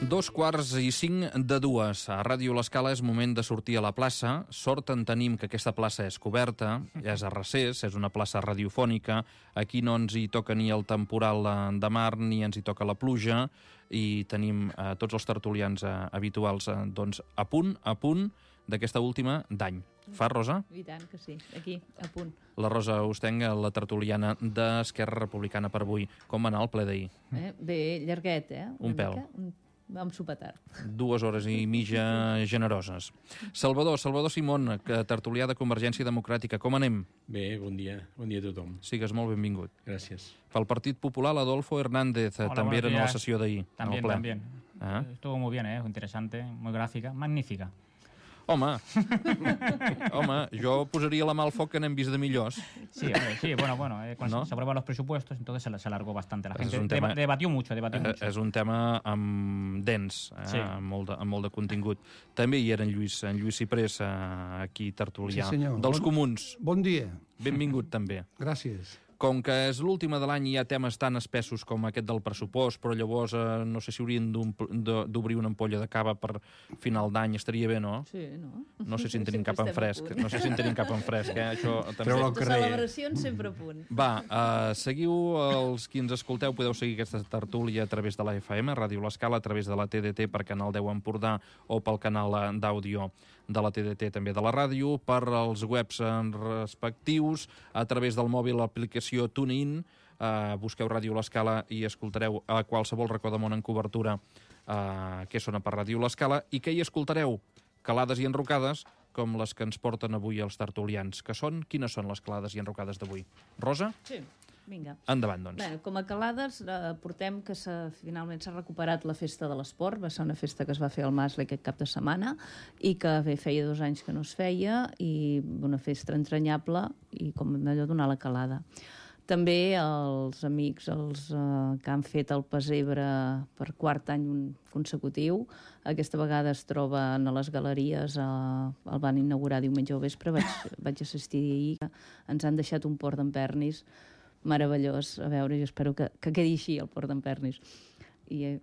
2:45. A Ràdio L'Escala és moment de sortir a la plaça. Sort en tenim que aquesta plaça és coberta, és a recés, és una plaça radiofònica. Aquí no ens hi toca ni el temporal de mar, ni ens hi toca la pluja, i tenim tots els tertulians habituals doncs, a punt d'aquesta última d'any. Fa, Rosa? I tant que sí, aquí, a punt. La Rosa Ostenga, la tertuliana d'Esquerra Republicana per avui. Com va anar el ple d'ahir? Bé, llarguet, Un pèl. Vam sopar tard. 2 hores i mitja generoses. Salvador Simón, tertulià de Convergència Democràtica. Com anem? Bé, bon dia a tothom. Sigues molt benvingut. Gràcies. Pel Partit Popular, l'Adolfo Hernández. Hola, també era en la días. sessió d'ahir. También. Estuvo muy bien, interesante, muy gráfica, magnífica. Home, jo posaria la mà al foc que n'hem vist de millors. Sí, hombre, sí, bueno, ¿No? se aprueban los presupuestos, entonces se alargó bastante. La Es gente un tema- debatió mucho. És un tema dens, Sí. amb molt de contingut. També hi era en Lluís Ciprés, aquí tertulià, Sí, senyor. dels Comuns. Bon dia. Benvingut també. Gràcies. Com que és l'última de l'any i hi ha temes tan espessos com aquest del pressupost, però llavors no sé si haurien d'obrir una ampolla de cava per final d'any, estaria bé, no? Sí, no? No sé si en tenim cap en fresc. Això també. Treu-lo al carrer. Celebracions sempre a punt. Va, seguiu els qui ens escolteu, podeu seguir aquesta tertúlia a través de la FM, Ràdio L'Escala, a través de la TDT per Canal 10 Empordà o pel canal d'àudio de la TDT també de la ràdio, per als webs respectius, a través del mòbil l'aplicació TuneIn, busqueu Ràdio L'Escala i escoltareu a qualsevol racó de món en cobertura que sona per Ràdio L'Escala, i que hi escoltareu calades i enrocades com les que ens porten avui els tertulians. Quines són les calades i enrocades d'avui? Rosa? Sí, vinga. Endavant, doncs. Bé, com a calades, portem que finalment s'ha recuperat la festa de l'esport. Va ser una festa que es va fer al Masle aquest cap de setmana i que feia 2 anys que no es feia, i una festa entranyable i com allò donar la calada. També els amics que han fet el pessebre per 4 any consecutiu, aquesta vegada es troben a les galeries, el van inaugurar diumenge al vespre, vaig assistir ahir, ens han deixat un port d'en Pernis meravellós. A veure, jo espero que quedi així el port d'en Pernis. I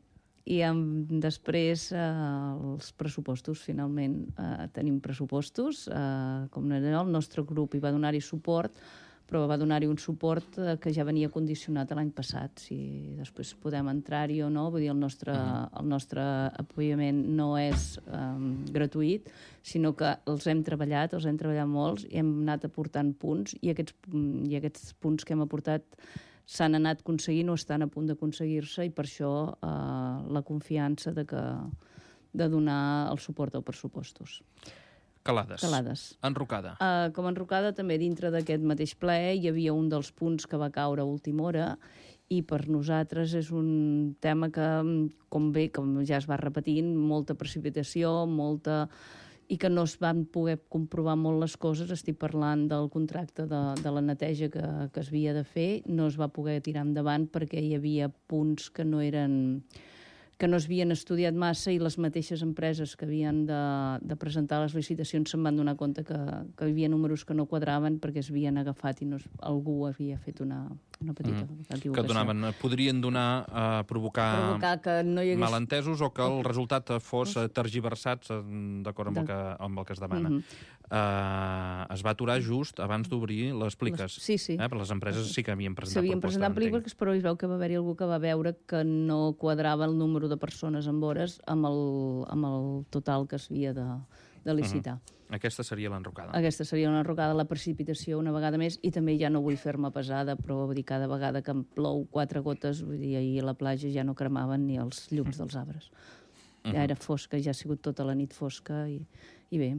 després els pressupostos, finalment tenim pressupostos, com no era el nostre grup hi va donar-hi suport, però va donar-hi un suport que ja venia condicionat l'any passat, si després podem entrar-hi o no. Vull dir, el nostre apoyament no és gratuït, sinó que els hem treballat molts i hem anat aportant punts, i aquests punts que hem aportat s'han anat aconseguint o estan a punt d'aconseguir-se, i per això la confiança de donar el suport als pressupostos. Calades. Enrocada. Com a enrocada, també dintre d'aquest mateix ple hi havia un dels punts que va caure a última hora, i per nosaltres és un tema que, com ja es va repetint, molta precipitació, i que no es van poder comprovar molt les coses. Estic parlant del contracte de la neteja que es havia de fer, no es va poder tirar endavant perquè hi havia punts que no s'havien estudiat massa, i les mateixes empreses que havien de presentar les licitacions se'n van donar compte que hi havia números que no quadraven perquè es havien agafat i algú havia fet una petita equivocació. Podrien provocar que no hi hagués malentesos, o que el resultat fos tergiversat d'acord amb el que es demana. Es va aturar just abans d'obrir les pliques. Sí. Però les empreses sí que havien presentat s'havien presentat pliques, però es veu que va haver-hi algú que va veure que no quadrava el número de persones amb hores amb el total que s'havia de licitar. Aquesta seria l'enrocada. Aquesta seria una enrocada, la precipitació una vegada més, i també ja no vull fer-me pesada, però vull dir, cada vegada que em plou 4 gotes, vull dir, ahir a la platja ja no cremaven ni els llums dels arbres. Ja era fosca, ja ha sigut tota la nit fosca, i bé,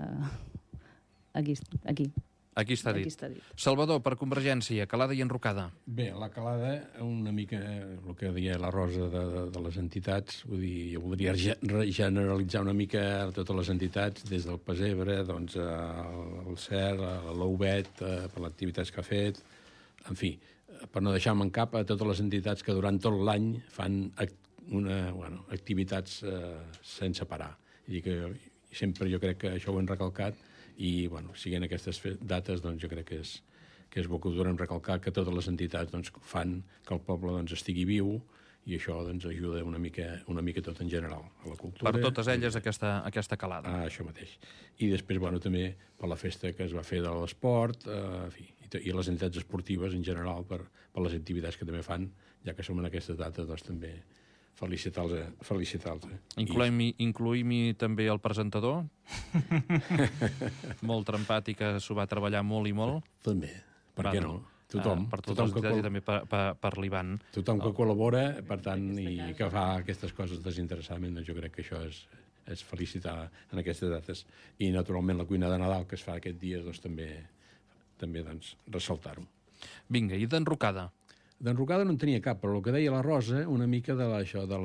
aquí. Aquí està dit. Salvador, per Convergència, calada i enrocada. Bé, la calada, una mica el que deia la Rosa de les entitats, vull dir, jo voldria generalitzar una mica totes les entitats, des del pessebre, doncs, al CER, a l'UBET, per les activitats que ha fet, en fi, per no deixar-me en cap a totes les entitats que durant tot l'any fan activitats sense parar. I que sempre jo crec que això ho hem recalcat, i, siguent aquestes dates, doncs jo crec que és bo que ho durem recalcar, que totes les entitats fan que el poble estigui viu, i això doncs, ajuda una mica tot en general, a la cultura. Per totes elles aquesta calada. Això mateix. I després, també per la festa que es va fer de l'esport, i les entitats esportives en general, per les activitats que també fan, ja que som en aquesta data, doncs també felicitar-los. Incloïm-hi també el presentador, molt trempat i que s'ho va treballar molt i molt. També, per què no? Tothom. Per totes les entitats i també per l'Ivan. Tothom que col·labora, per tant, i que fa aquestes coses desinteressadament, doncs jo crec que això és felicitar en aquestes dates. I, naturalment, la cuina de Nadal que es fa aquest dia, doncs també ressaltar-ho. Vinga, i d'enrocada? D'enrocada no en tenia cap, però el que deia la Rosa, una mica de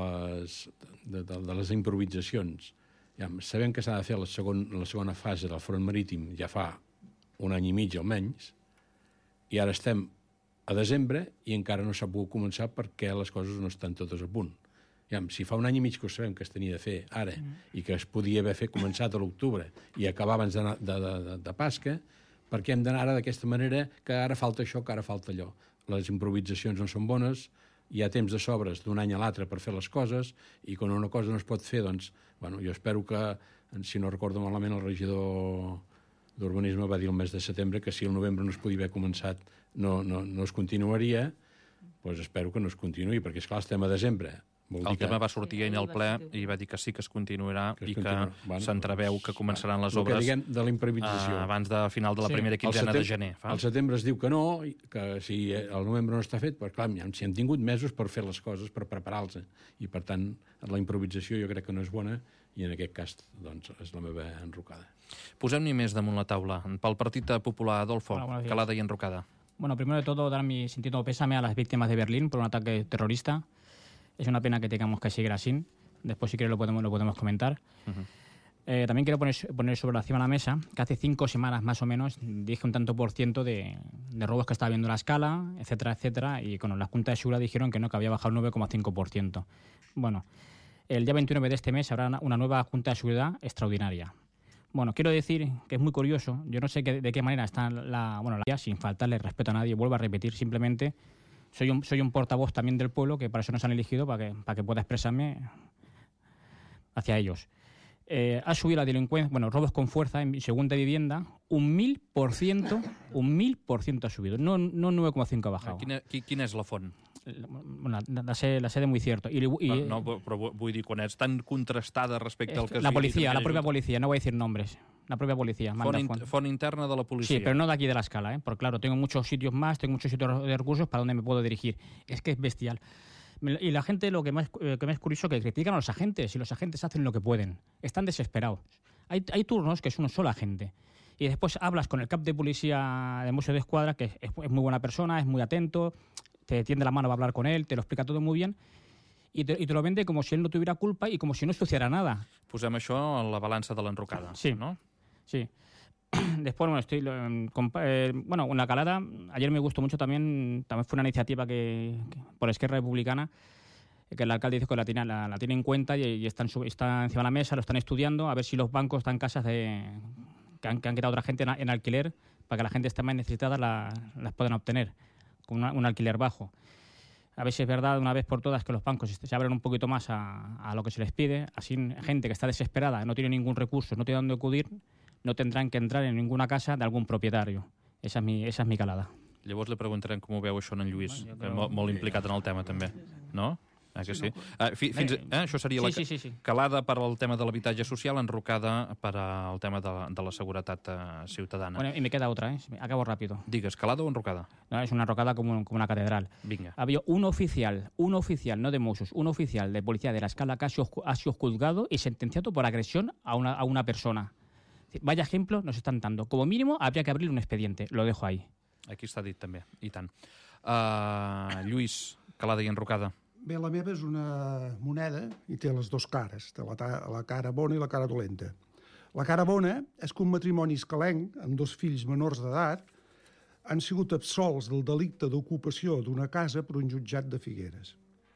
les improvisacions. Ja, sabem que s'ha de fer la segona fase del front marítim ja fa un any i mig almenys, i ara estem a desembre i encara no s'ha pogut començar perquè les coses no estan totes a punt. Ja, si fa un any i mig que ho sabem que es tenia de fer ara i que es podia haver començat a l'octubre i acabar abans de Pasca, per què hem d'anar ara d'aquesta manera que ara falta això, que ara falta allò? Les improvisacions no són bones, hi ha temps de sobres d'un any a l'altre per fer les coses, i quan una cosa no es pot fer, doncs, jo espero que, si no recordo malament, el regidor d'Urbanisme va dir el mes de setembre que si el novembre no es podia haver començat no es continuaria, doncs espero que no es continuï, perquè esclar, estem a desembre. El tema va sortir en el ple i va dir que sí que es continuarà i que s'entreveu que començaran les obres de la improvisació abans de final de la primera quinzena de gener. Al setembre es diu que no, que si el novembre no està fet, però clar, si hem tingut mesos per fer les coses, per preparar-los, i per tant la improvisació jo crec que no és bona, i en aquest cas doncs, és la meva enrocada. Posem-n'hi més damunt la taula. Pel Partit Popular, Adolfo, calada y enrocada. Bueno, primero de todo, dar mi sentido pésame a las víctimas de Berlín por un ataque terrorista. Es una pena que tengamos que seguir así. Después, si quieres, lo podemos comentar. También quiero poner sobre la mesa que hace 5 semanas más o menos dije un tanto por ciento de robos que estaba viendo la escala, etcétera, etcétera, y con la Junta de Seguridad dijeron que no, que había bajado el 9,5%. Bueno, el día 29 de este mes habrá una nueva Junta de Seguridad extraordinaria. Bueno, quiero decir que es muy curioso, yo no sé de qué manera está sin faltarle respeto a nadie, vuelvo a repetir, simplemente soy un portavoz también del pueblo, que para eso nos han elegido, para que pueda expresarme hacia ellos. Ha subido la delincuencia, robos con fuerza en segunda vivienda, un 1000% ha subido, no 9,5 ha bajado. Quina és la font? La sé de muy cierto. No, però vull dir, quan és tan contrastada respecte al que... La propia policía, no voy a decir nombres. La propia policía manda font interna de la policía. Sí, pero no de aquí de la escala, porque claro, tengo muchos sitios más, tengo muchos sitios de recursos para donde me puedo dirigir. Es que es bestial. Y la gente, lo que me es curioso, que critican a los agentes, y los agentes hacen lo que pueden. Están desesperados. Hay turnos que es un solo agente. Y después hablas con el cap de policía de Mossos d'Esquadra, que es muy buena persona, es muy atento, te tiende la mano para hablar con él, te lo explica todo muy bien, y te lo vende como si él no tuviera culpa y como si no ensuciara nada. Posem això en la balança de l'enrocada, sí, ¿no? Sí. Después, una calada, ayer me gustó mucho también fue una iniciativa que por Esquerra Republicana, que el alcalde dice que la tiene en cuenta y está encima de la mesa, lo están estudiando, a ver si los bancos están en casas que han quedado otra gente en alquiler, para que la gente esté más necesitada las puedan obtener con un alquiler bajo. A ver si es verdad de una vez por todas que los bancos se abren un poquito más a lo que se les pide, así gente que está desesperada, no tiene ningún recurso, no tiene dónde acudir, no tendran que entrar en ninguna casa de algun propietari. Esa és mi calada. Llavors li preguntarem com ho veu això en Lluís, que molt implicat en el tema també, no? Que sí? Això seria la calada per al tema de l'habitatge social, enrocada per al tema de la seguretat ciutadana. Bueno, y me queda otra, acabo rápido. Digues, calada o enrocada? No, es una enrocada como una catedral. Vinga. Había un oficial, no de Mossos, un oficial de policía de la escala que ha sido juzgado y sentenciado por agresión a una persona. Vaya ejemplo nos están dando. Como mínimo, habría que abrir un expediente. Lo dejo ahí. Aquí està dit també, i tant. Lluís, calada i enrocada. Bé, la meva és una moneda i té les dues cares, té la cara bona i la cara dolenta. La cara bona és que un matrimoni escalenc, amb 2 fills menors d'edat, han sigut absolts del delicte d'ocupació d'una casa per un jutjat de Figueres,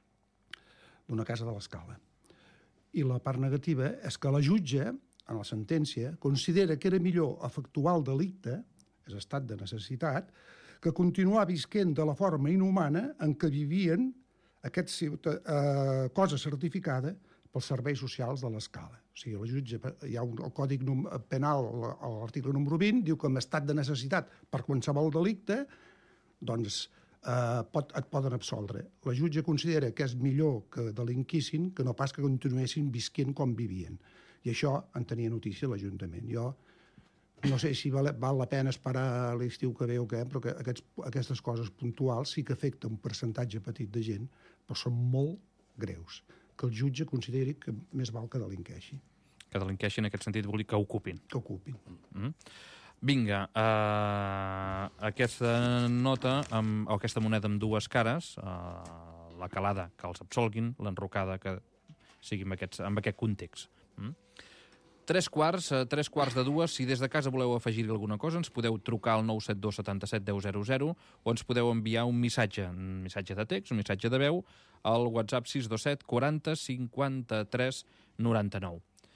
d'una casa de l'Escala. I la part negativa és que la jutge, en la sentència, considera que era millor efectuar el delicte, és estat de necessitat, que continuar visquent de la forma inhumana en què vivien cosa certificada pels serveis socials de l'Escala. O sigui, la jutge, hi ha el Codi Penal, l'article número 20, diu que en estat de necessitat per qualsevol delicte, doncs et poden absoldre. La jutge considera que és millor que delinquissin que no pas que continuessin visquent com vivien. I això en tenia notícia l'Ajuntament. Jo no sé si val la pena esperar l'estiu que ve o què, però que aquestes coses puntuals sí que afecten un percentatge petit de gent, però són molt greus. Que el jutge consideri que més val que delinqueixi. Que delinqueixi en aquest sentit vol dir que ocupin. Que ocupin. Vinga, aquesta nota, o aquesta moneda amb dues cares, la calada que els absolguin, l'enrocada que sigui en aquest context. 3 quarts de dues. Si des de casa voleu afegir alguna cosa, ens podeu trucar al 972 77 10 00 o ens podeu enviar un missatge de text, un missatge de veu, al WhatsApp 627 40 53 99.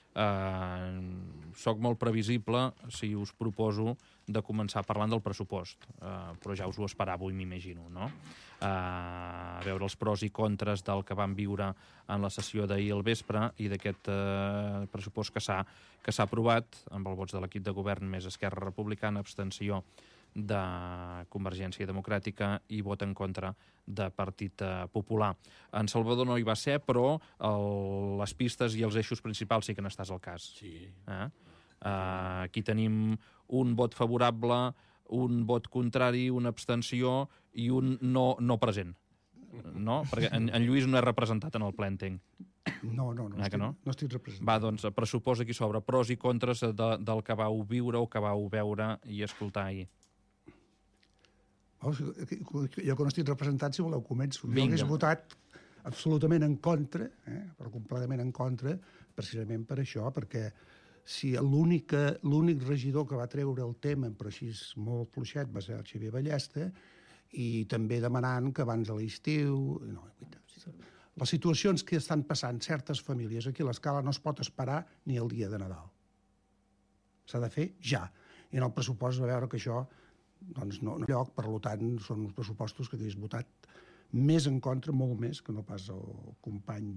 Soc molt previsible si us proposo de començar parlant del pressupost, però ja us ho esperàveu, m'imagino, no? A veure els pros i contres del que vam viure en la sessió d'ahir al vespre i d'aquest pressupost que s'ha aprovat amb els vots de l'equip de govern més Esquerra Republicana, abstenció de Convergència Democràtica i vot en contra de Partit Popular. En Salvador no hi va ser, però les pistes i els eixos principals sí que n'estàs al cas. Sí. Aquí tenim un vot favorable, un vot contrari, una abstenció i un no present. No? Perquè en Lluís no és representat en el ple, entenc. No estic representat. Va, doncs, pressuposa aquí sobre pros i contres del que vau viure o que vau veure i escoltar ahir. Jo que no estic representat, si voleu, començo. Vinga. Jo hagués votat absolutament en contra, però completament en contra, precisament per això, perquè si l'únic regidor que va treure el tema, però així molt fluixet, va ser el Xavier Ballesta, i també demanant que abans de l'estiu... Les situacions que estan passant certes famílies aquí a l'Escala no es pot esperar ni el dia de Nadal. S'ha de fer ja. I en el pressupost va veure que això doncs no lloc, per tant, són uns pressupostos que hagués votat més en contra, molt més, que no pas el company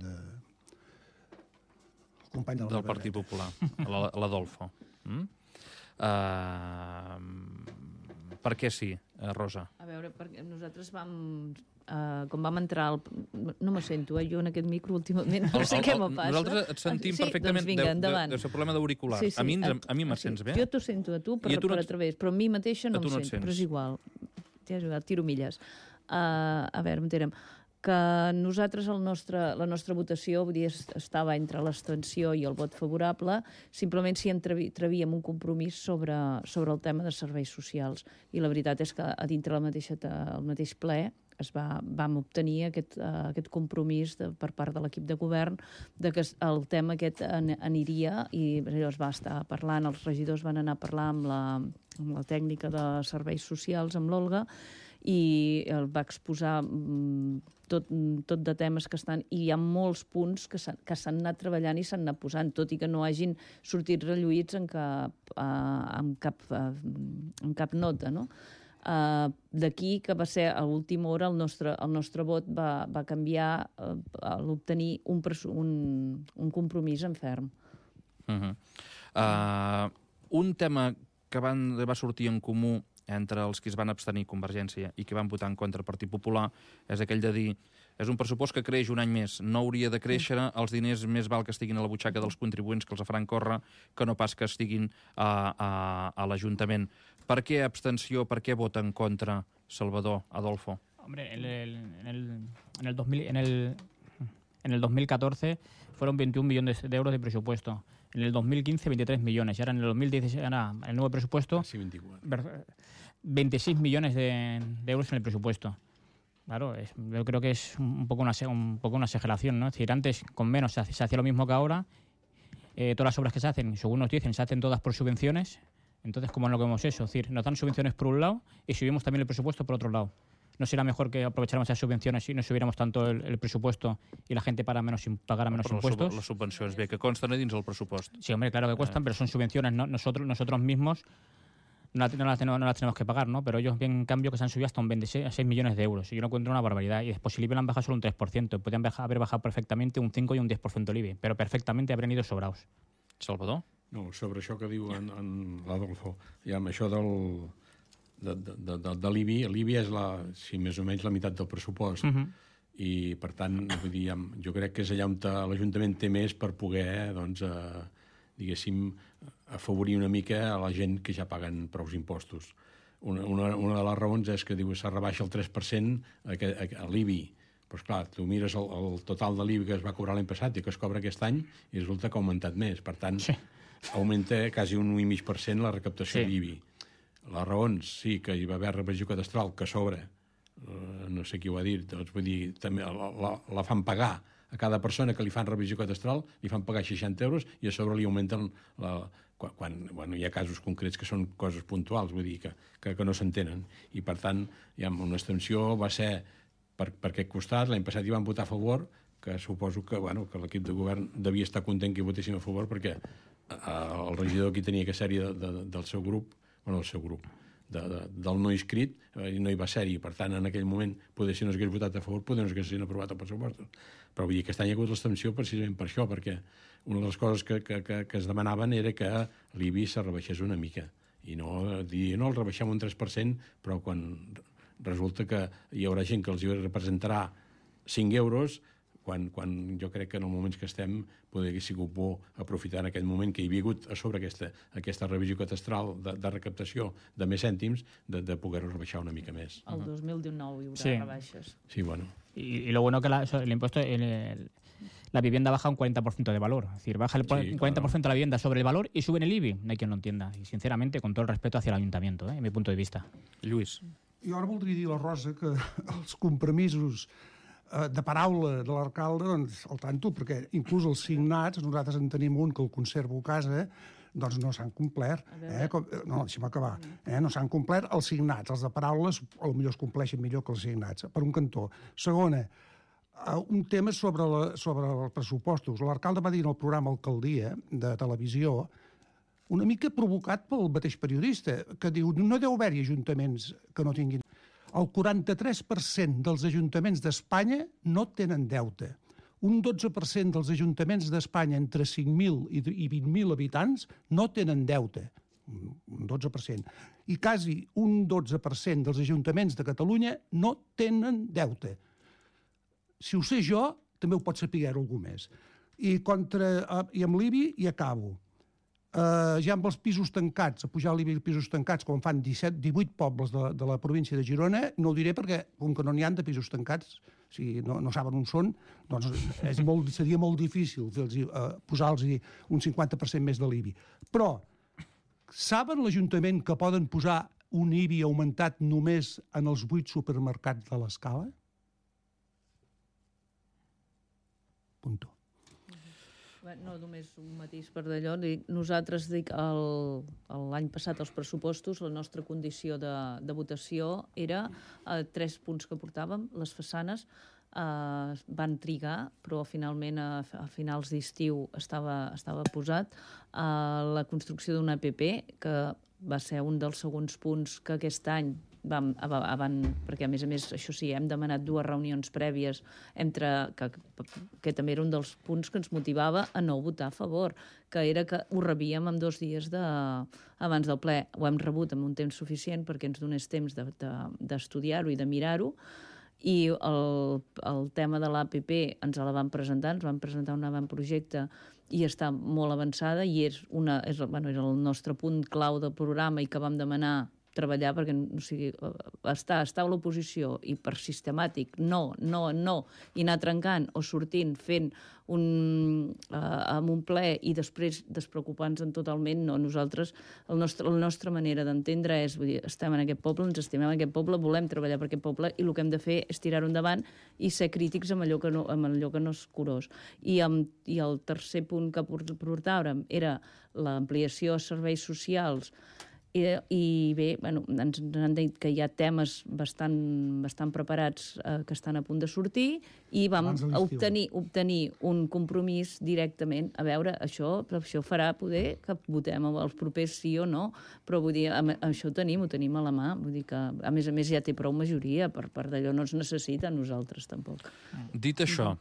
del Partit Popular, l'Adolfo. Per què sí, Rosa? A veure, perquè nosaltres com vam entrar no me sento, jo en aquest micro últimament no sé què me passa. Nosaltres et sentim perfectament. Doncs vinga, endavant. Deu ser problema d'auricular. A mi me sents bé? Jo t'ho sento a tu per a través, però a mi mateixa no em sento, però és igual. Tiro milles. A veure, m'enterem. Que nosaltres, la nostra votació, vull dir, estava entre l'abstenció i el vot favorable, simplement si entrevíem un compromís sobre el tema de serveis socials. I la veritat és que a dintre el mateix ple vam obtenir aquest compromís per part de l'equip de govern de que el tema aquest aniria i es va estar parlant, els regidors van anar a parlar amb la tècnica de serveis socials, amb l'Olga, i el va exposar tot de temes que estan... I hi ha molts punts que s'han anat treballant i s'han anat posant, tot i que no hagin sortit relluïts en cap nota, no? D'aquí que va ser a última hora el nostre vot va canviar a l'obtenir un compromís en ferm. Un tema que va sortir en comú entre els que es van abstenir Convergència i que van votar en contra el Partit Popular és aquell de dir és un pressupost que creix un any més, no hauria de créixer, els diners més val que estiguin a la butxaca dels contribuents que els faran córrer que no pas que estiguin a l'Ajuntament. Per què abstenció, per què vota en contra, Salvador, Adolfo? Hombre, en el 2014 fueron 21 millones de euros de presupuesto. En el 2015, 23 millones. Y ahora en el 2016, el nuevo presupuesto, 26 millones de euros en el presupuesto. Claro, yo creo que es un poco una exageración, ¿no? Es decir, antes con menos se hacía lo mismo que ahora. Todas las obras que se hacen, según nos dicen, se hacen todas por subvenciones. Entonces, ¿cómo es lo que hemos hecho? Es decir, nos dan subvenciones por un lado y subimos también el presupuesto por otro lado. ¿No será mejor que aprovecháramos esas subvenciones y no subiéramos tanto el presupuesto y la gente pagara menos impuestos? Les subvencions, bé, que consten a dins el pressupost. Sí, hombre, claro que cuestan, pero son subvenciones, ¿no? Nosotros mismos no las tenemos que pagar, ¿no? Pero ellos, en cambio, que se han subido hasta un 26 a 6 millones de euros. Y yo lo encuentro una barbaridad. Y después el IBI lo han bajado solo un 3%. Podrían haber bajado perfectamente un 5 y un 10% el IBI, però perfectament haurien ido sobraos. Salvador? No, sobre això que diu en l'Adolfo, ja amb això de l'IBI, l'IBI és més o menys la meitat del pressupost. I, per tant, vull dir, jo crec que és allà on l'Ajuntament té més per poder, doncs, diguéssim, afavorir una mica a la gent que ja paguen prou impostos. Una de les raons és que diu se rebaixa el 3% a l'IBI. Però, esclar, tu mires el total de l'IBI que es va cobrar l'any passat i que es cobra aquest any i resulta que ha augmentat més. Per tant, augmenta quasi un 1,5% la recaptació d'IBI. Les raons, sí, que hi va haver revisió cadastral, que a sobre, no sé qui ho ha dit, doncs vull dir, també la fan pagar a cada persona que li fan revisió cadastral, li fan pagar 60 euros i a sobre li augmenten quan hi ha casos concrets que són coses puntuals, vull dir, que no s'entenen. I, per tant, una abstenció va ser per aquest costat. L'any passat hi van votar a favor, que suposo que l'equip de govern devia estar content que hi votéssim a favor, perquè el regidor aquí tenia que ser-hi del seu grup, del no inscrit, i no hi va ser-hi. Per tant, en aquell moment, poder si no s'hagués votat a favor, poder no s'haguessin aprovat els pressupostos. Però vull dir que aquest any hi ha hagut l'abstenció precisament per això, perquè una de les coses que es demanaven era que l'IBI se rebaixés una mica. I no dir, no, el rebaixem un 3%, però quan resulta que hi haurà gent que els hi representarà 5 euros, quan jo crec que en els moments que estem podria sigut bo aprofitar en aquell moment que hi havia hagut a sobre aquesta revisió catastral de recaptació de més cèntims, de poder-ho rebaixar una mica més. El 2019 hi haurà rebaixes. Sí, bueno. Y lo bueno que el impuesto, la vivienda baja un 40% de valor. Es decir, baja un 40% la vivienda sobre el valor y suben el IBI. No hay quien lo entienda. Y sinceramente, con todo el respeto hacia el ayuntamiento, en mi punto de vista. Lluís. Jo ara voldria dir a la Rosa que els compromisos de paraula de l'alcalde, doncs, al tanto, perquè inclús els signats, nosaltres en tenim un que el conservo a casa, doncs no s'han complert. No, deixa'm acabar. No s'han complert els signats. Els de paraules potser es compleixen millor que els signats, per un cantó. Segona, un tema sobre els pressupostos. L'alcalde va dir en el programa Alcaldia de televisió, una mica provocat pel mateix periodista, que diu no deu haver-hi ajuntaments que no tinguin. El 43% dels ajuntaments d'Espanya no tenen deute. Un 12% dels ajuntaments d'Espanya entre 5.000 i 20.000 habitants no tenen deute. Un 12%. I quasi un 12% dels ajuntaments de Catalunya no tenen deute. Si ho sé jo, també ho pot saber algú més. I amb l'IBI hi acabo. Ja amb els pisos tancats, a pujar l'IBI als pisos tancats, com fan 18 pobles de la província de Girona, no ho diré perquè, com que no n'hi ha de pisos tancats, si no saben on són, doncs seria molt difícil posar-los un 50% més de l'IBI. Però saben l'Ajuntament que poden posar un IBI augmentat només en els 8 supermercats de l'Escala? Punto. No, només un matís per d'allò. Nosaltres, l'any passat als pressupostos, la nostra condició de votació era 3 punts que portàvem, les façanes van trigar, però finalment a finals d'estiu estava posat. La construcció d'una APP, que va ser un dels segons punts que aquest any perquè a més això sí, hem demanat 2 reunions prèvies que també era un dels punts que ens motivava a no votar a favor, que era que ho rebíem en 2 dies abans del ple. Ho hem rebut en un temps suficient perquè ens donés temps d'estudiar-ho i de mirar-ho, i el tema de l'APP ens la van presentar, un avantprojecte i està molt avançada i era el nostre punt clau del programa i que vam demanar treballar perquè estar a l'oposició i per sistemàtic no, i anar trencant o sortint fent amb un ple i després despreocupant-nos totalment, no. Nosaltres, la nostra manera d'entendre és, vull dir, estem en aquest poble, ens estimem en aquest poble, volem treballar per aquest poble i el que hem de fer és tirar-ho endavant i ser crítics amb allò que no és curós. I el tercer punt que portàvem era l'ampliació de serveis socials, I bé, bueno, ens han dit que hi ha temes bastant preparats que estan a punt de sortir i vam obtenir un compromís directament. A veure, això farà poder que votem els propers sí o no, però vull dir, això ho tenim a la mà. Vull dir que, a més ja té prou majoria, per d'allò no ens necessita a nosaltres, tampoc. Dit això,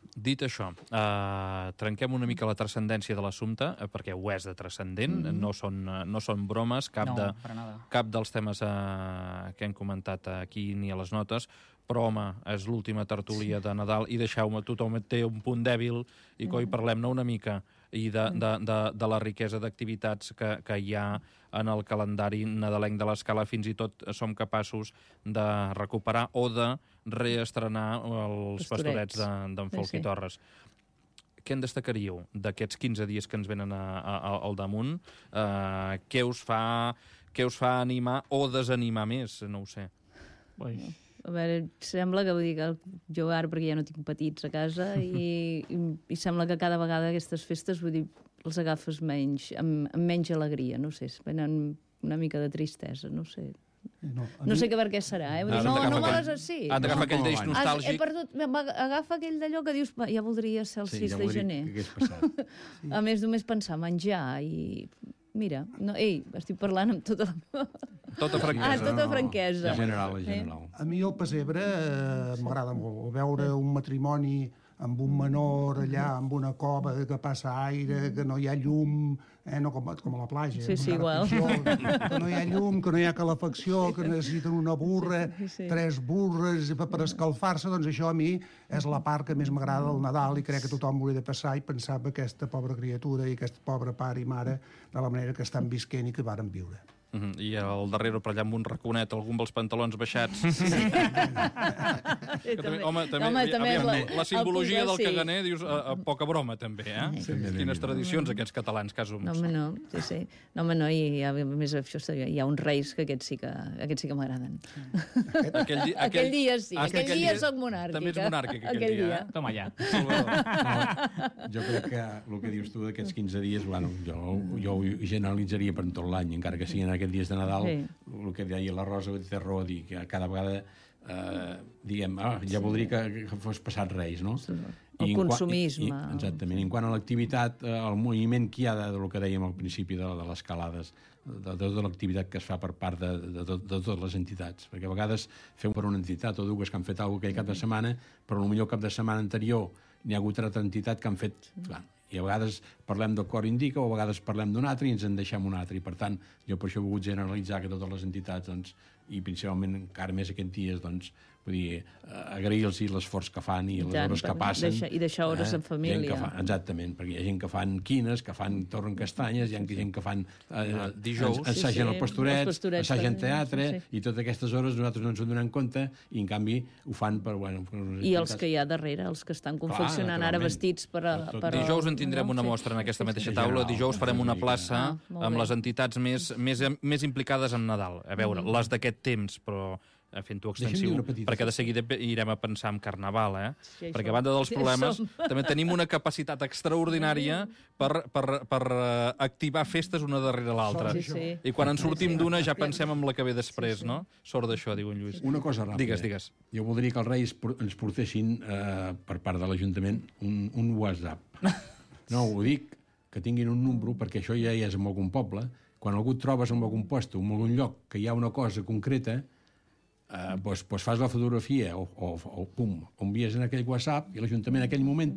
trenquem una mica la transcendència de l'assumpte, perquè ho és de transcendent, no són bromes, cap dels temes que hem comentat aquí ni a les notes, però, home, és l'última tertúlia de Nadal i deixeu-me, tothom té un punt dèbil i coi parlem-ne una mica i de la riquesa d'activitats que hi ha en el calendari nadalenc de l'Escala. Fins i tot som capaços de recuperar o de reestrenar els Pastorets d'en Folch i Torres. Què en destacaríeu d'aquests 15 dies que ens venen al damunt? Què us fa animar o desanimar més? No ho sé. A veure, sembla que, vull dir, que jo ara, perquè ja no tinc petits a casa, i sembla que cada vegada aquestes festes, vull dir, els agafes amb menys alegria, no sé, venen una mica de tristesa, no sé. No sé per què serà, eh? No me les així. Han d'agafar aquell deix nostàlgic. Agafa aquell d'allò que dius, ja voldria ser el 6 de gener. A més, només pensar menjar i... Mira, estic parlant amb tota la... Tota franquesa. Tota franquesa. General. A mi el pessebre m'agrada molt. Veure un matrimoni amb un menor allà, amb una cova que passa aire, que no hi ha llum, no com a la platja. Sí, igual. Que no hi ha llum, que no hi ha calefacció, que necessiten una burra, 3 burres per escalfar-se. Doncs això a mi és la part que més m'agrada del Nadal i crec que tothom hauria de passar i pensar en aquesta pobra criatura i aquest pobre pare i mare de la manera que estan visquent i que varen viure. I al darrere, per allà amb un raconet, algú amb els pantalons baixats. Home, la simbologia del caganer, dius, poca broma, també, eh? Quines tradicions, aquests catalans, casums. No, sí. No, i a més, hi ha uns reis que aquests sí que m'agraden. Aquell dia sí, aquell dia soc monàrquica. També ets monàrquica, aquell dia. Toma ja. Jo crec que el que dius tu d'aquests 15 dies, bueno, jo ho generalitzaria per tot l'any, encara que siguin aquests dies de Nadal, el que deia la Rosa té raó, dir que cada vegada diguem, ja voldria que fos passat Reis, no? El consumisme. Exactament. En quant a l'activitat, el moviment que hi ha del que dèiem al principi de les calades, de tota l'activitat que es fa per part de totes les entitats, perquè a vegades fem per una entitat o dues que han fet alguna cosa aquell cap de setmana, però potser cap de setmana anterior n'hi ha hagut una altra entitat que han fet... I a vegades parlem del cor indica o a vegades parlem d'un altre i ens en deixem un altre. I, per tant, jo per això he volgut generalitzar que totes les entitats, doncs, i principalment encara més aquests dies, doncs, vull dir, agrair-los l'esforç que fan i les hores que passen. I deixar hores en família. Exactament, perquè hi ha gent que fan quines, que torren castanyes, hi ha gent que fan... dijous. Ensagen el pastoret, ensagen teatre, i totes aquestes hores nosaltres no ens en donem compte, i en canvi ho fan per... I els que hi ha darrere, els que estan confeccionant ara vestits per... Dijous en tindrem una mostra en aquesta mateixa taula. Dijous farem una plaça amb les entitats més implicades en Nadal. A veure, les d'aquest temps, però fent-ho extensiu, perquè de seguida irem a pensar en Carnaval, perquè a banda dels problemes també tenim una capacitat extraordinària per activar festes una darrere l'altra. I quan en sortim d'una ja pensem en la que ve després, no? Sort d'això, diu en Lluís. Una cosa ràpida. Digues. Jo voldria que els Reis ens portessin, per part de l'Ajuntament, un WhatsApp. No, ho dic, que tinguin un número, perquè això ja és en algun poble. Quan algú et trobes en algun lloc, en algun lloc, que hi ha una cosa concreta, doncs fas la fotografia o pum, ho envies en aquell WhatsApp i l'Ajuntament en aquell moment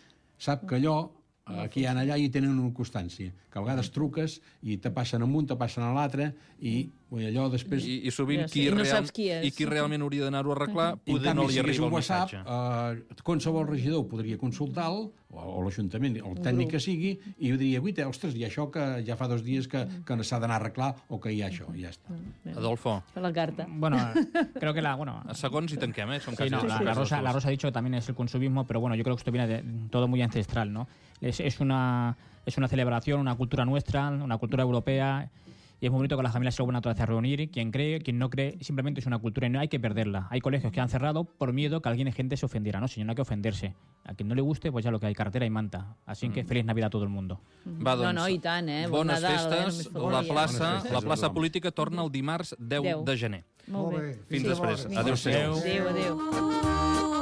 sap que allò, aquí hi ha allà i tenen una constància, que a vegades truques i te passen amunt, te passen a l'altre i allò després... I sovint qui realment hauria d'anar-ho a arreglar poder no li arriba el missatge. Qualsevol regidor podria consultar-lo, o l'Ajuntament, o el tècnic que sigui, i diria, ostres, hi ha això que ja fa 2 dies que s'ha d'anar a arreglar o que hi ha això, i ja està. Adolfo. La carta. Bueno, creo que a segons y tanquem, Sí, no, la Rosa ha dicho que también es el consumismo, pero bueno, yo creo que esto viene todo muy ancestral, ¿no? Es una celebración, una cultura nuestra, una cultura europea, Y es muy bonito que las familias se vuelvan otra vez a reunir, quien cree, quien no cree, simplemente es una cultura y no hay que perderla. Hay colegios que han cerrado por miedo que alguien gente se ofendiera, ¿no? Señor, no hay que ofenderse. A quien no le guste, pues ya lo que hay, carretera y manta. Así que feliz Navidad a todo el mundo. Va, doncs, No, i tant, Bon bones Nadal, festes. només La faltaria. plaça política torna el dimarts 10 de gener. Molt bé. Fins després. Sí. Adéu-siau. Adéu.